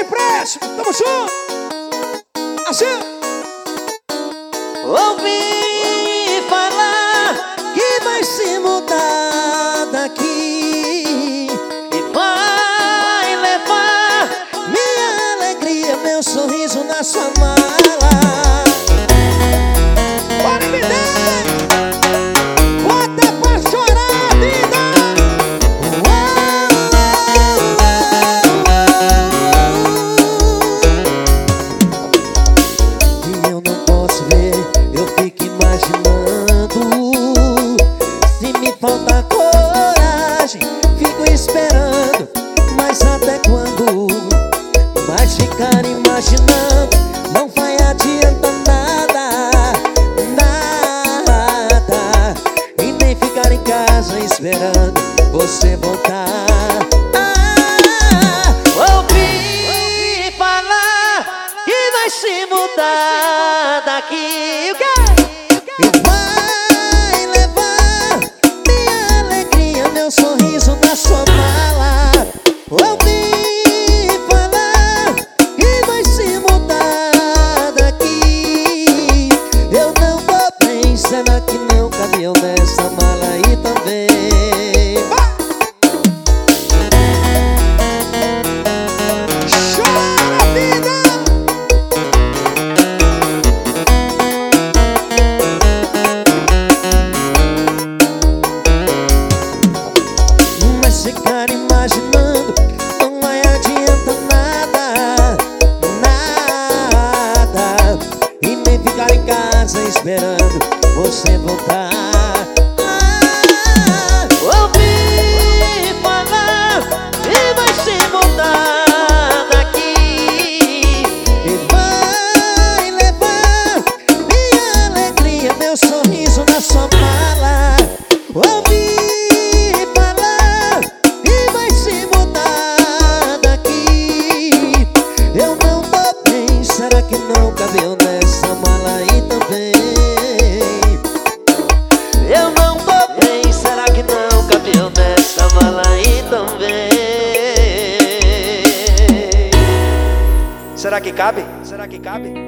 empréstimo, tamo junto. Assim. Ouvi falar que vai se mudar daqui e vai levar minha alegria, meu sorriso na sua mala. Bora, me dê! Bota pra chorar, vida! E eu não posso ver, eu fico imaginando. Se me falta coragem, fico esperando. Mas até quando? Mas ficar imaginando não vai adiantar nada, nada. E nem ficar em casa esperando você voltar. Ouvi falar que vai se mudar daqui. O quê? E vai levar minha alegria, meu sorriso na sua mala. Ouvi falar que vai se mudar daqui. Eu não tô bem, será que não cabeu nessa mala aí também? Chora, vida! Mas ficar imaginando não vai adiantar nada, nada. E nem ficar em casa esperando você voltar. Ouvi falar que vai se mudar daqui e vai levar minha alegria, meu sorriso na sua mala. Ouvi falar que vai se mudar daqui. Eu não tô bem, será que não cabeu nessa mala aí também? Eu não tô bem, será que não cabeu nessa mala aí também? Será que cabe? Será que cabe?